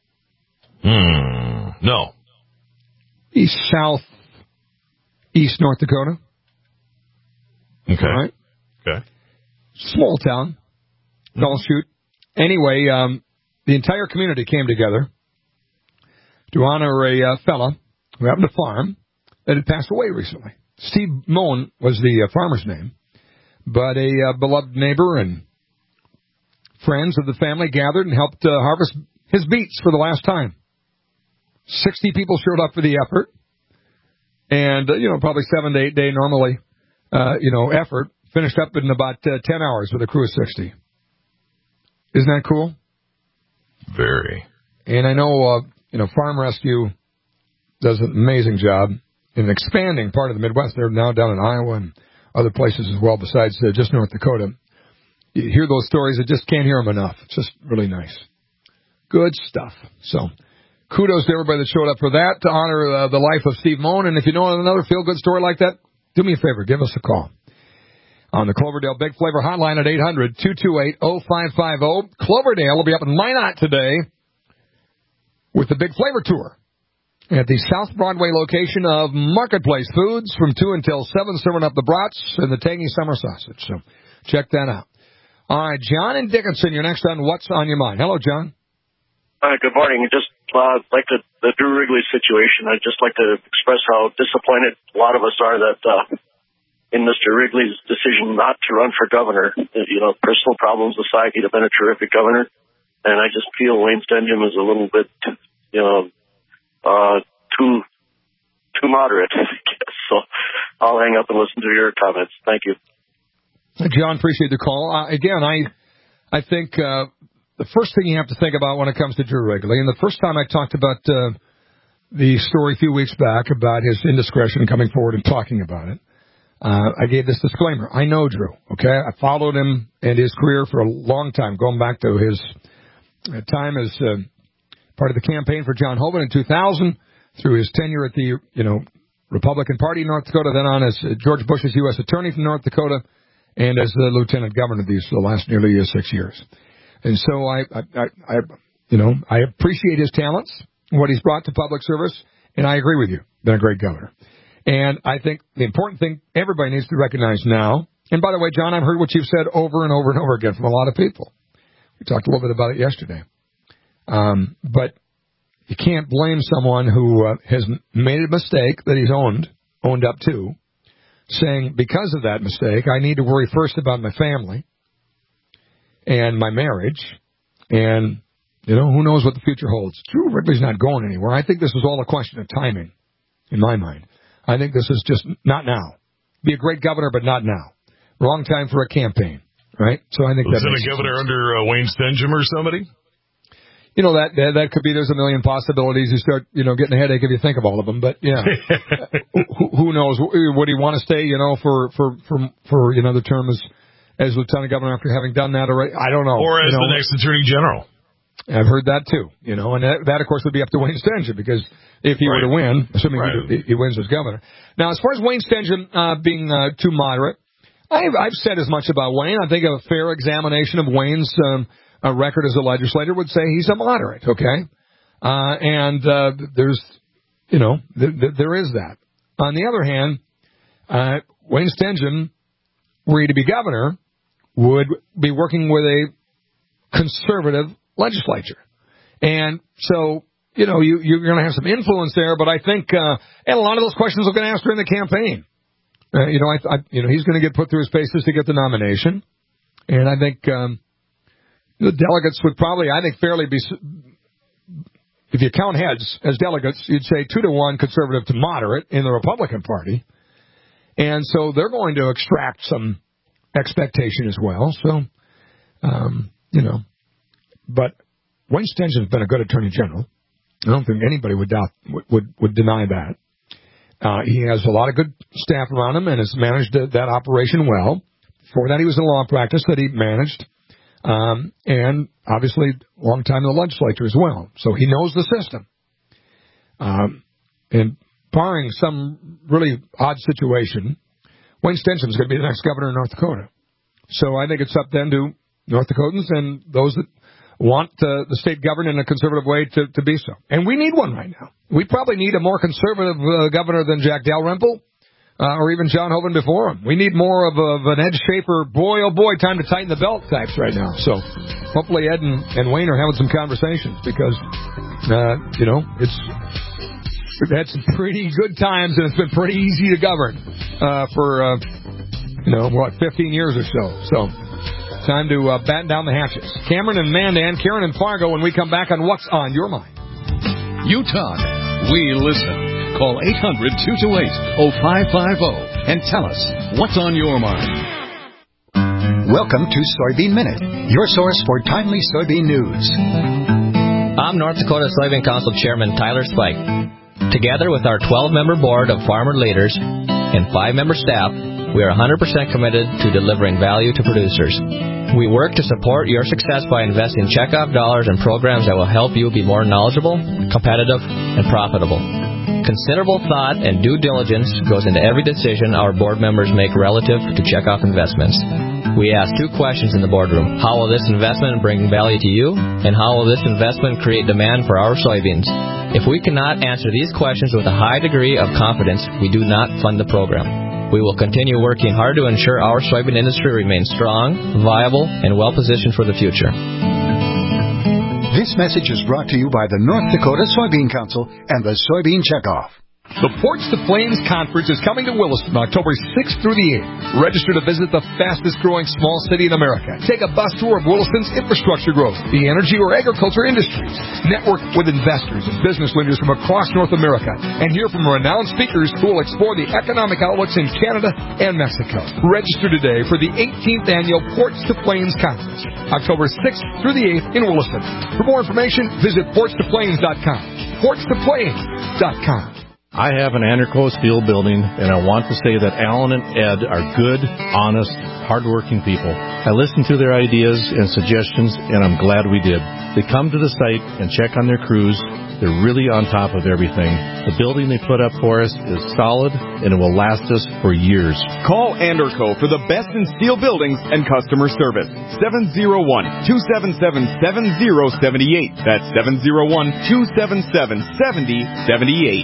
Hmm. No. East, south, east North Dakota. Okay. All right. Okay. Small town. Galshoot. Anyway, um, the entire community came together to honor a uh, fella who happened to farm that had passed away recently. Steve Moen was the uh, farmer's name, but a uh, beloved neighbor and friends of the family gathered and helped uh, harvest his beets for the last time. Sixty people showed up for the effort, and uh, you know, probably seven to eight day normally, uh, you know, effort. Finished up in about uh, ten hours with a crew of sixty. Isn't that cool? Very. And I know, uh, you know, Farm Rescue does an amazing job in expanding part of the Midwest. They're now down in Iowa and other places as well besides uh, just North Dakota. You hear those stories, I just can't hear them enough. It's just really nice. Good stuff. So kudos to everybody that showed up for that to honor uh, the life of Steve Moen. And if you know another feel-good story like that, do me a favor, give us a call. on the Cloverdale Big Flavor Hotline at eight hundred, two two eight, oh five five oh. Cloverdale will be up in Minot today with the Big Flavor Tour at the South Broadway location of Marketplace Foods from two until seven, serving up the brats and the tangy summer sausage. So check that out. All right, John and Dickinson, you're next on What's on Your Mind. Hello, John. Hi, good morning. Just uh, like the, the Drew Wrigley situation, I'd just like to express how disappointed a lot of us are that uh, in Mister Wrigley's decision not to run for governor. You know, personal problems aside, he'd have been a terrific governor. And I just feel Wayne Stenhjem is a little bit, you know, uh, too too moderate, I guess. So I'll hang up and listen to your comments. Thank you. John, appreciate the call. Uh, again, I I think uh, the first thing you have to think about when it comes to Drew Wrigley, and the first time I talked about uh, the story a few weeks back about his indiscretion coming forward and talking about it, uh, I gave this disclaimer. I know Drew, okay? I followed him and his career for a long time, going back to his time as uh, part of the campaign for John Hoeven in two thousand, through his tenure at the, you know, Republican Party in North Dakota, then on as George Bush's U S attorney from North Dakota, and as the lieutenant governor of these for the last nearly six years. And so I, I, I, I, you know, I appreciate his talents, what he's brought to public service, and I agree with you. Been a great governor. And I think the important thing everybody needs to recognize now, and by the way, John, I've heard what you've said over and over and over again from a lot of people. We talked a little bit about it yesterday. Um, but you can't blame someone who uh, has made a mistake that he's owned, owned up to, saying, because of that mistake, I need to worry first about my family and my marriage, and, you know, who knows what the future holds. Drew Wrigley's not going anywhere. I think this is all a question of timing, in my mind. I think this is just not now. Be a great governor, but not now. Wrong time for a campaign, right? So I think Was that it a governor sense. under uh, Wayne Stenhjem or somebody? You know, that, that that could be, there's a million possibilities. You start, you know, getting a headache if you think of all of them. But, yeah, who, who knows? Would he want to stay, you know, for, for, for, for you know, the term as, as lieutenant governor after having done that already? I don't know. Or as you know, the next attorney general. I've heard that, too, you know, and that, that of course, would be up to Wayne Stenhjem, because if he right. were to win, assuming right. he, he wins as governor. Now, as far as Wayne Stenhjem uh, being uh, too moderate, I've, I've said as much about Wayne. I think a fair examination of Wayne's um, a record as a legislator would say he's a moderate, okay? Uh, and uh, there's, you know, th- th- there is that. On the other hand, uh, Wayne Stenhjem, were he to be governor, would be working with a conservative legislature. And so, you know, you, you're going to have some influence there, but I think, uh, and a lot of those questions are going to ask during the campaign. Uh, you know, I, I, you know, he's going to get put through his paces to get the nomination. And I think, um, the delegates would probably, I think, fairly be, if you count heads as delegates, you'd say two to one conservative to moderate in the Republican Party. And so they're going to extract some expectation as well. So, um, you know, but Wayne Stenhjem's been a good attorney general. I don't think anybody would doubt, would, would, would deny that. Uh, he has a lot of good staff around him and has managed that operation well. Before that, he was in law practice that he managed. Um, and obviously, long time in the legislature as well. So he knows the system. Um, and barring some really odd situation, Wayne Stenhjem is going to be the next governor of North Dakota. So I think it's up then to North Dakotans and those that want uh, the state governed in a conservative way to, to be so. And we need one right now. We probably need a more conservative uh, governor than Jack Dalrymple. Uh, or even John Hoeven before him. We need more of, a, of an Ed Schaefer, boy, oh boy, time to tighten the belt types right now. So hopefully Ed and, and Wayne are having some conversations because, uh, you know, it's we've had some pretty good times and it's been pretty easy to govern uh, for, uh, you know, what, fifteen years or so. So time to uh, batten down the hatches. Cameron and Mandan, Karen and Fargo when we come back on What's on Your Mind. You talk, we listen. Call eight hundred, two two eight, oh five five oh and tell us what's on your mind. Welcome to Soybean Minute, your source for timely soybean news. I'm North Dakota Soybean Council Chairman Tyler Spike. Together with our twelve-member board of farmer leaders and five-member staff, we are one hundred percent committed to delivering value to producers. We work to support your success by investing checkoff dollars in programs that will help you be more knowledgeable, competitive, and profitable. Considerable thought and due diligence goes into every decision our board members make relative to checkoff investments. We ask two questions in the boardroom. How will this investment bring value to you? And how will this investment create demand for our soybeans? If we cannot answer these questions with a high degree of confidence, we do not fund the program. We will continue working hard to ensure our soybean industry remains strong, viable, and well-positioned for the future. This message is brought to you by the North Dakota Soybean Council and the Soybean Checkoff. The Ports to Plains Conference is coming to Williston October sixth through the eighth. Register to visit the fastest-growing small city in America. Take a bus tour of Williston's infrastructure growth, the energy or agriculture industries. Network with investors and business leaders from across North America and hear from renowned speakers who will explore the economic outlooks in Canada and Mexico. Register today for the eighteenth Annual Ports to Plains Conference, October sixth through the eighth in Williston. For more information, visit ports to plains dot com. ports to plains dot com. I have an Andercos field building, and I want to say that Alan and Ed are good, honest, hardworking people. I listened to their ideas and suggestions, and I'm glad we did. They come to the site and check on their crews. They're really on top of everything. The building they put up for us is solid, and it will last us for years. Call Anderco for the best in steel buildings and customer service. seven oh one, two seven seven, seven oh seven eight. That's seven oh one, two seven seven, seven oh seven eight.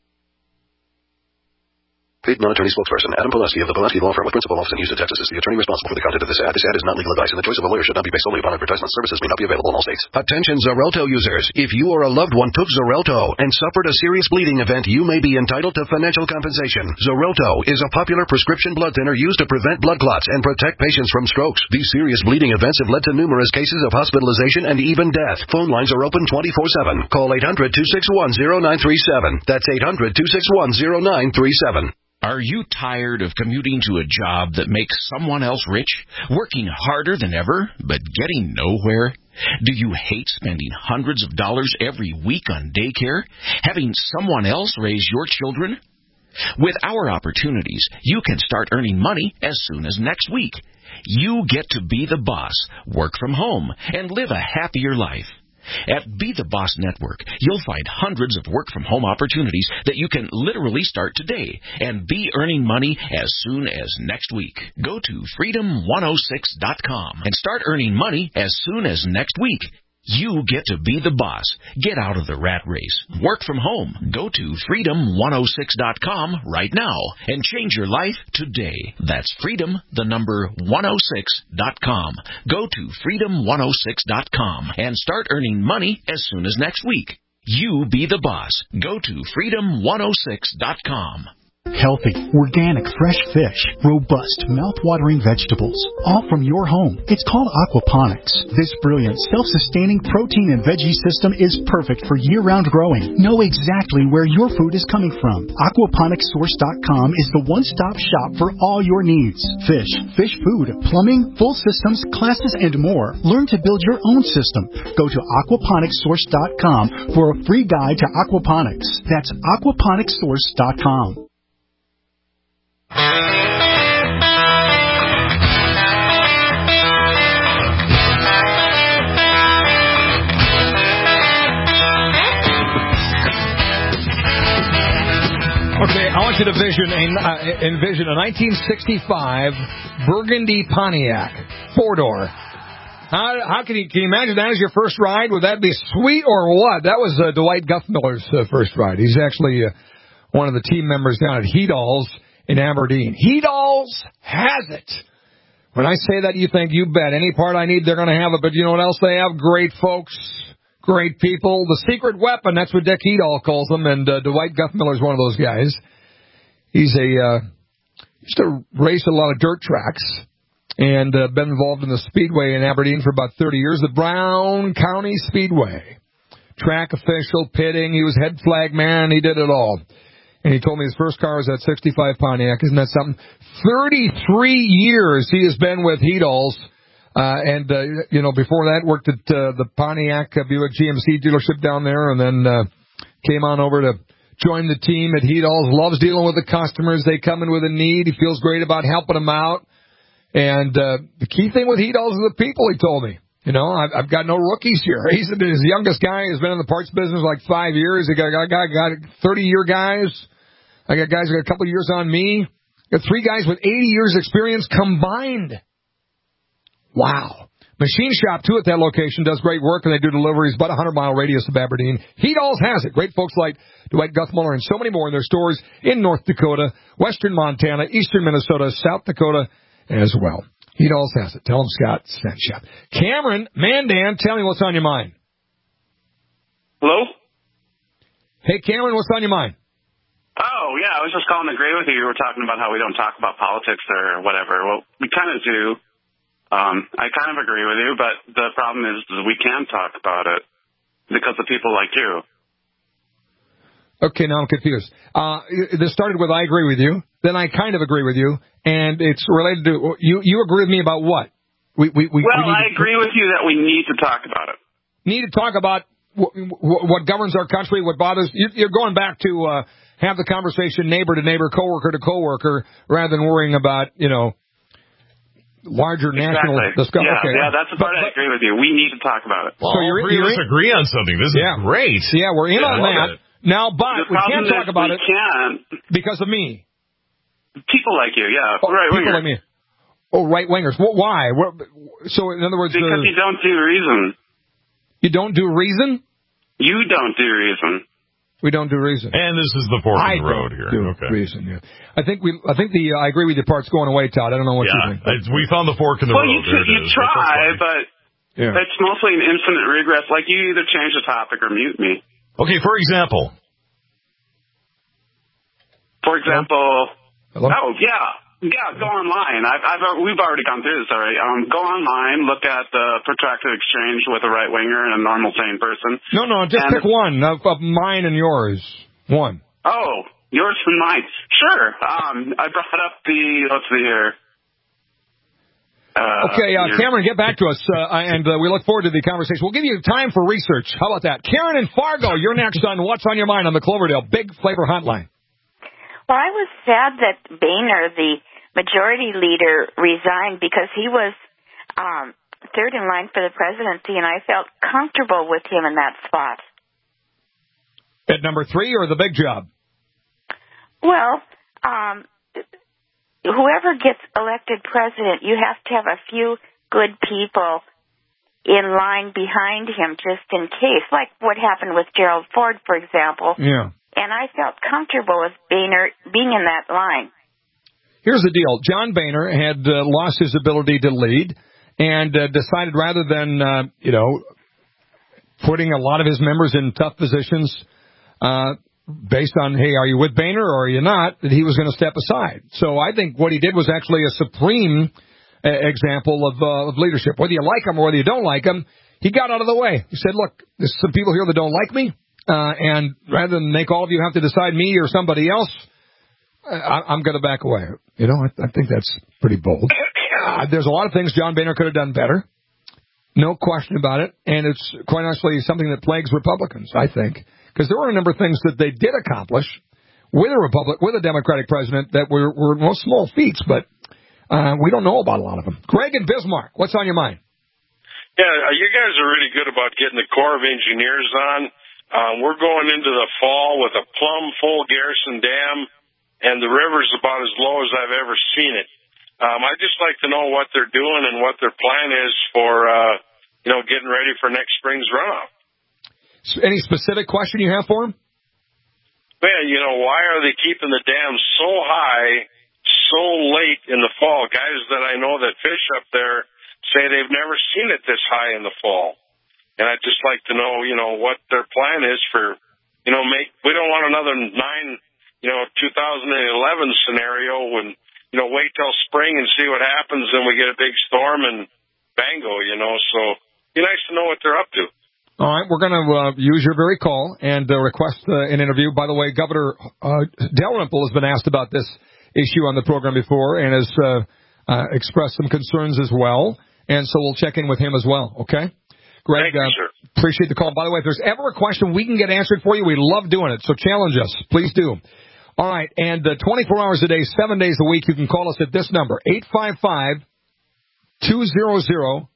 Paid non-attorney spokesperson Adam Pulaski of the Pulaski Law Firm with principal office in Houston, Texas is the attorney responsible for the content of this ad. This ad is not legal advice, and the choice of a lawyer should not be based solely upon advertisement. Services may not be available in all states. Attention Xarelto users. If you or a loved one took Xarelto and suffered a serious bleeding event, you may be entitled to financial compensation. Xarelto is a popular prescription blood thinner used to prevent blood clots and protect patients from strokes. These serious bleeding events have led to numerous cases of hospitalization and even death. Phone lines are open twenty-four seven. Call eight hundred, two six one, zero nine three seven. That's eight hundred, two six one, zero nine three seven. Are you tired of commuting to a job that makes someone else rich, working harder than ever, but getting nowhere? Do you hate spending hundreds of dollars every week on daycare, having someone else raise your children? With our opportunities, you can start earning money as soon as next week. You get to be the boss, work from home, and live a happier life. At Be the Boss Network, you'll find hundreds of work-from-home opportunities that you can literally start today and be earning money as soon as next week. Go to freedom one oh six dot com and start earning money as soon as next week. You get to be the boss. Get out of the rat race. Work from home. Go to freedom one oh six dot com right now and change your life today. That's freedom, the number one oh six dot com. Go to freedom one oh six dot com and start earning money as soon as next week. You be the boss. Go to freedom one oh six dot com. Healthy, organic, fresh fish, robust, mouth-watering vegetables, all from your home. It's called aquaponics. This brilliant, self-sustaining protein and veggie system is perfect for year-round growing. Know exactly where your food is coming from. aquaponics source dot com is the one-stop shop for all your needs. Fish, fish food, plumbing, full systems, classes, and more. Learn to build your own system. Go to aquaponics source dot com for a free guide to aquaponics. That's aquaponics source dot com. Okay, I want you to vision a, uh, envision a nineteen sixty-five Burgundy Pontiac four-door. How, how can you can you imagine that as your first ride? Would that be sweet or what? That was uh, Dwight Guthmiller's uh, first ride. He's actually uh, one of the team members down at Hedalls in Aberdeen. Hedalls has it. When I say that, you think, you bet. Any part I need, they're going to have it. But you know what else they have? Great folks. Great people. The secret weapon, that's what Dick Hedall calls them, and uh, Dwight Guthmiller's one of those guys. He's a, uh, used to race a lot of dirt tracks, and uh, been involved in the Speedway in Aberdeen for about thirty years, the Brown County Speedway. Track official, pitting, he was head flag man, he did it all. And he told me his first car was that sixty-five Pontiac. Isn't that something? thirty-three years he has been with Hedalls. Uh, and, uh, you know, before that, worked at uh, the Pontiac uh, Buick G M C dealership down there, and then uh, came on over to join the team at Hedalls. Loves dealing with the customers. They come in with a need. He feels great about helping them out. And uh, the key thing with Hedalls is the people, he told me. You know, I've, I've got no rookies here. He's his youngest guy has been in the parts business like five years. I got, I got, got thirty-year guys. I got guys who got a couple of years on me. Got three guys with eighty years experience combined. Wow. Machine Shop, too, at that location does great work, and they do deliveries about a hundred-mile radius of Aberdeen. Heat Alls has it. Great folks like Dwight Guthmuller and so many more in their stores in North Dakota, western Montana, eastern Minnesota, South Dakota as well. Heat Alls has it. Tell them Scott sent you. Cameron, Mandan, tell me what's on your mind. Hello? Hey, Cameron, what's on your mind? Oh, yeah, I was just calling to agree with you. You were talking about how we don't talk about politics or whatever. Well, we kind of do. Um, I kind of agree with you, but the problem is that we can talk about it because of people like you. Okay, now I'm confused. Uh, this started with I agree with you, then I kind of agree with you, and it's related to, you You agree with me about what? We, we, we, well, we I to, agree with you that we need to talk about it. Need to talk about what, what governs our country, what bothers, you're going back to uh, have the conversation neighbor to neighbor, coworker to coworker, rather than worrying about, you know, larger national exactly. discussion. Yeah, okay. yeah, that's the part but, I agree with you. We need to talk about it. Well, so you're, you're let's agree on something. This is yeah. great. Yeah, we're in yeah, on that. It. Now, but the we can't talk about we it can. because of me. People like you, yeah. Oh, right people like me. Oh, right-wingers. Well, why? What, so, in other words... Because uh, you don't do reason. You don't do reason? You don't do reason. We don't do reason. And this is the fork in the road here. Do okay. reason, yeah. I think we. I think the. Uh, I agree with your part's going away, Todd. I don't know what yeah, you think. We found the fork in the well, road. Well, you, you try, but yeah. it's mostly an infinite regress. Like, you either change the topic or mute me. Okay, for example. For example. Hello? Oh, yeah. Yeah, go online. I've, I've, we've already gone through this already. Um, go online, look at the protracted exchange with a right-winger and a normal sane person. No, no, just and pick one of, of mine and yours. One. Oh, yours and mine. Sure. Um, I brought up the, let's see here. Uh, okay, uh, Cameron, get back to us, uh, and uh, we look forward to the conversation. We'll give you time for research. How about that? Karen in Fargo, you're next on What's on Your Mind on the Cloverdale Big Flavor Hotline. Well, I was sad that Boehner, the majority leader, resigned because he was um, third in line for the presidency, and I felt comfortable with him in that spot. At number three or the big job? Well, um, whoever gets elected president, you have to have a few good people in line behind him just in case, like what happened with Gerald Ford, for example. Yeah. And I felt comfortable with Boehner being in that line. Here's the deal. John Boehner had uh, lost his ability to lead and uh, decided rather than, uh, you know, putting a lot of his members in tough positions uh, based on, hey, are you with Boehner or are you not, that he was going to step aside. So I think what he did was actually a supreme uh, example of, uh, of leadership. Whether you like him or whether you don't like him, he got out of the way. He said, look, there's some people here that don't like me. Uh, and rather than make all of you have to decide me or somebody else, I, I'm going to back away. You know, I, I think that's pretty bold. Uh, there's a lot of things John Boehner could have done better. No question about it. And it's quite honestly something that plagues Republicans, I think. Because there were a number of things that they did accomplish with a Republic, with a Democratic president that were, were most small feats, but uh, we don't know about a lot of them. Greg and Bismarck, what's on your mind? Yeah, you guys are really good about getting the Corps of Engineers on. Um, we're going into the fall with a plumb full Garrison Dam, and the river's about as low as I've ever seen it. Um, I'd just like to know what they're doing and what their plan is for, uh, you know, getting ready for next spring's runoff. Any specific question you have for them? Man, you know, why are they keeping the dam so high so late in the fall? Guys that I know that fish up there say they've never seen it this high in the fall. And I'd just like to know, you know, what their plan is for, you know, make, we don't want another nine, you know, two thousand eleven scenario when, you know, wait till spring and see what happens and we get a big storm and bango, you know, so it'd be nice to know what they're up to. All right, we're going to uh, use your very call and uh, request uh, an interview. By the way, Governor uh, Dalrymple has been asked about this issue on the program before and has uh, uh, expressed some concerns as well. And so we'll check in with him as well, okay? Greg, Thank you, uh, sir. Appreciate the call. By the way, if there's ever a question we can get answered for you, we love doing it. So challenge us. Please do. All right, and uh, twenty-four hours a day, seven days a week, you can call us at this number, eight five five, two hundred,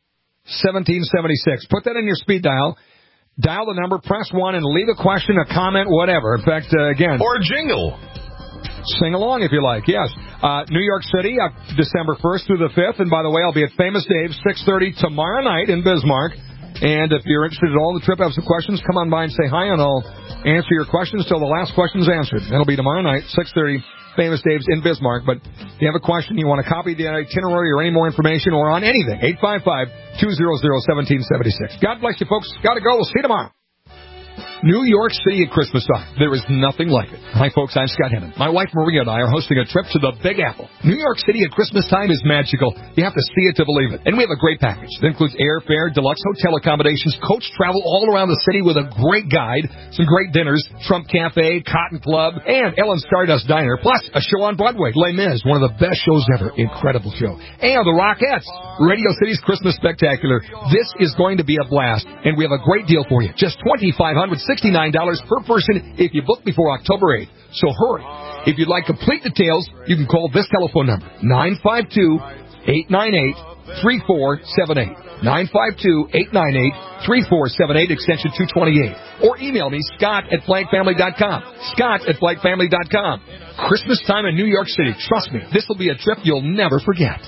seventeen seventy-six. Put that in your speed dial. Dial the number, press one, and leave a question, a comment, whatever. In fact, uh, again. Or a jingle. Sing along if you like, yes. Uh, New York City, uh, December first through the fifth. And by the way, I'll be at Famous Dave's, six thirty tomorrow night in Bismarck. And if you're interested at all in the trip, have some questions, come on by and say hi, and I'll answer your questions till the last question's answered. That'll be tomorrow night, six thirty, Famous Dave's in Bismarck. But if you have a question, you want to copy the itinerary or any more information or on anything, eight five five, two hundred, seventeen seventy-six. God bless you, folks. Got to go. We'll see you tomorrow. New York City at Christmas time. There is nothing like it. Hi, folks. I'm Scott Hennon. My wife Maria and I are hosting a trip to the Big Apple. New York City at Christmas time is magical. You have to see it to believe it. And we have a great package that includes airfare, deluxe hotel accommodations, coach travel all around the city with a great guide, some great dinners, Trump Cafe, Cotton Club, and Ellen Stardust Diner, plus a show on Broadway, Les Mis, one of the best shows ever. Incredible show. And the Rockettes, Radio City's Christmas Spectacular. This is going to be a blast, and we have a great deal for you. Just twenty-five hundred sixty-nine dollars per person if you book before October eighth. So hurry. If you'd like complete details, you can call this telephone number, nine five two, eight nine eight, three four seven eight. nine five two, eight nine eight, three four seven eight, extension two twenty-eight. Or email me, Scott at flag family dot com. Scott at flag family dot com. Christmas time in New York City. Trust me, this will be a trip you'll never forget.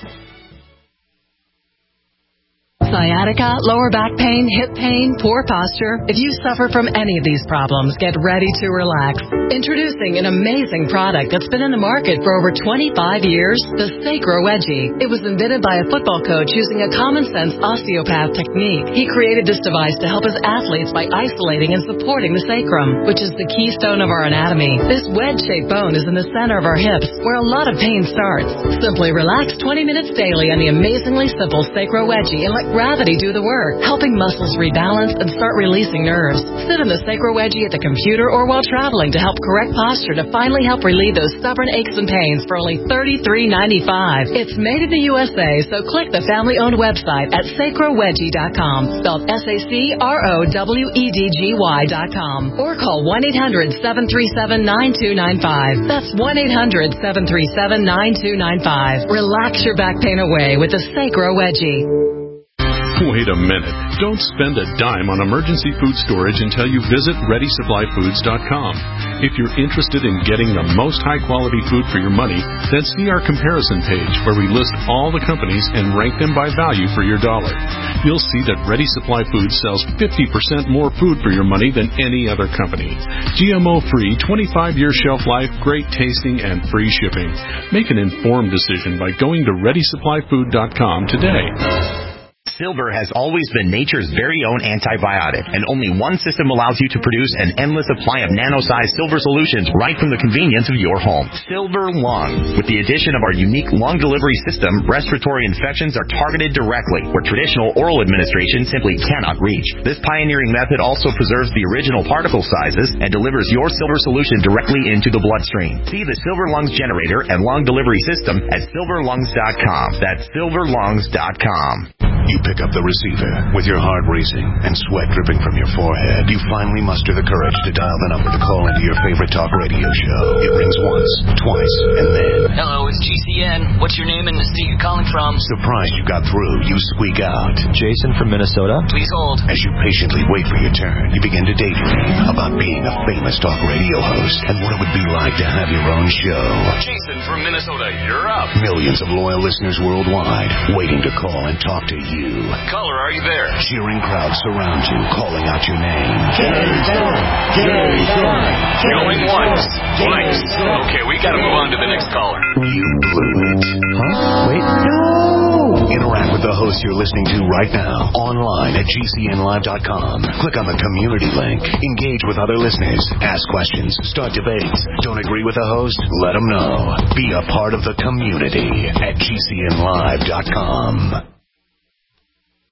Sciatica, lower back pain, hip pain, poor posture. If you suffer from any of these problems, get ready to relax. Introducing an amazing product that's been in the market for over twenty-five years, the Sacro Wedgie. It was invented by a football coach using a common-sense osteopath technique. He created this device to help his athletes by isolating and supporting the sacrum, which is the keystone of our anatomy. This wedge-shaped bone is in the center of our hips, where a lot of pain starts. Simply relax twenty minutes daily on the amazingly simple Sacro Wedgie and let gravity do the work, helping muscles rebalance and start releasing nerves. Sit in the Sacro Wedgie at the computer or while traveling to help correct posture to finally help relieve those stubborn aches and pains for only thirty-three ninety-five. It's made in the U S A, so click the family-owned website at sacro wedgie dot com, spelled S A C R O W E D G Y dot com, or call one eight hundred, seven three seven, nine two nine five. That's one eight hundred, seven three seven, nine two nine five. Relax your back pain away with the Sacro Wedgie. Wait a minute. Don't spend a dime on emergency food storage until you visit ready supply foods dot com. If you're interested in getting the most high-quality food for your money, then see our comparison page where we list all the companies and rank them by value for your dollar. You'll see that Ready Supply Foods sells fifty percent more food for your money than any other company. G M O-free, twenty-five year shelf life, great tasting, and free shipping. Make an informed decision by going to ready supply food dot com today. Silver has always been nature's very own antibiotic, and only one system allows you to produce an endless supply of nano-sized silver solutions right from the convenience of your home. Silver Lung. With the addition of our unique lung delivery system, respiratory infections are targeted directly, where traditional oral administration simply cannot reach. This pioneering method also preserves the original particle sizes and delivers your silver solution directly into the bloodstream. See the Silver Lungs generator and lung delivery system at silver lungs dot com. That's silver lungs dot com. You pick up the receiver with your heart racing and sweat dripping from your forehead. You finally muster the courage to dial the number to call into your favorite talk radio show. It rings once, twice, and then... Hello, it's G C N. What's your name and the state you're calling from? Surprised you got through, you squeak out. Jason from Minnesota. Please hold. As you patiently wait for your turn, you begin to daydream about being a famous talk radio host and what it would be like to have your own show. Jason from Minnesota, you're up. Millions of loyal listeners worldwide waiting to call and talk to you. You. Caller, are you there? Cheering crowds surround you, calling out your name. Gary Thorne! Gary Thorne! Going once, twice. Okay, we gotta move on to the next caller. You blew it. Huh? Wait, no! Interact with the host you're listening to right now, online at G C N live dot com. Click on the community link. Engage with other listeners. Ask questions. Start debates. Don't agree with the host? Let them know. Be a part of the community at G C N live dot com.